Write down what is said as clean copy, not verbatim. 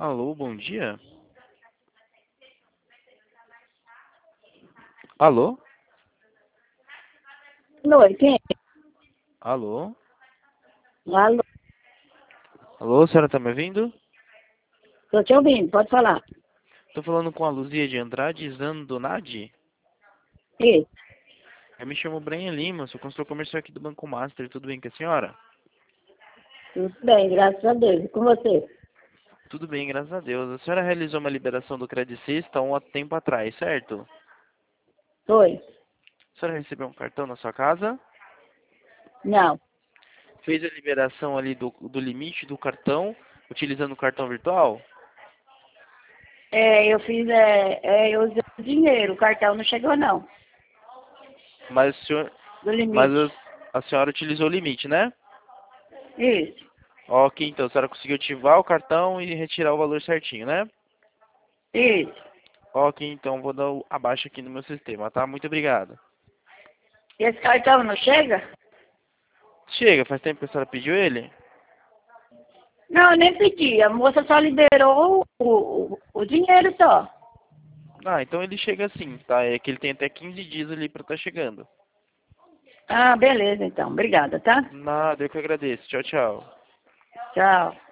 Alô, bom dia. Alô? Oi, quem é? Alô? Alô, Alô, a senhora tá me ouvindo? tô te ouvindo, pode falar. Tô falando com a Luzia de Andrade Zandonadi. Isso, Eu me chamo Brian Lima, sou consultor comercial aqui do Banco Master. Tudo bem com a senhora? tudo bem, graças a Deus. E com você? Tudo bem, graças a Deus. A senhora realizou uma liberação do Credit Sexta há um tempo atrás, certo? Foi? A senhora recebeu um cartão na sua casa? Não. Fez a liberação ali do limite do cartão, utilizando o cartão virtual? Eu fiz, eu usei o dinheiro, o cartão não chegou não, Mas, o senhor, do mas limite. a senhora utilizou o limite, né? Isso, Ok, então a senhora conseguiu ativar o cartão e retirar o valor certinho, né? isso. Ok, então vou dar o abaixo aqui no meu sistema, tá? Muito obrigado. Esse cartão não chega? Chega, faz tempo que a senhora pediu ele? Não, eu nem pedi, a moça só liberou o dinheiro só. Ah, então ele chega assim, tá? É que ele tem até 15 dias ali pra estar chegando. Ah, beleza então, obrigada, tá? Nada, eu que agradeço. Tchau, tchau. Tchau.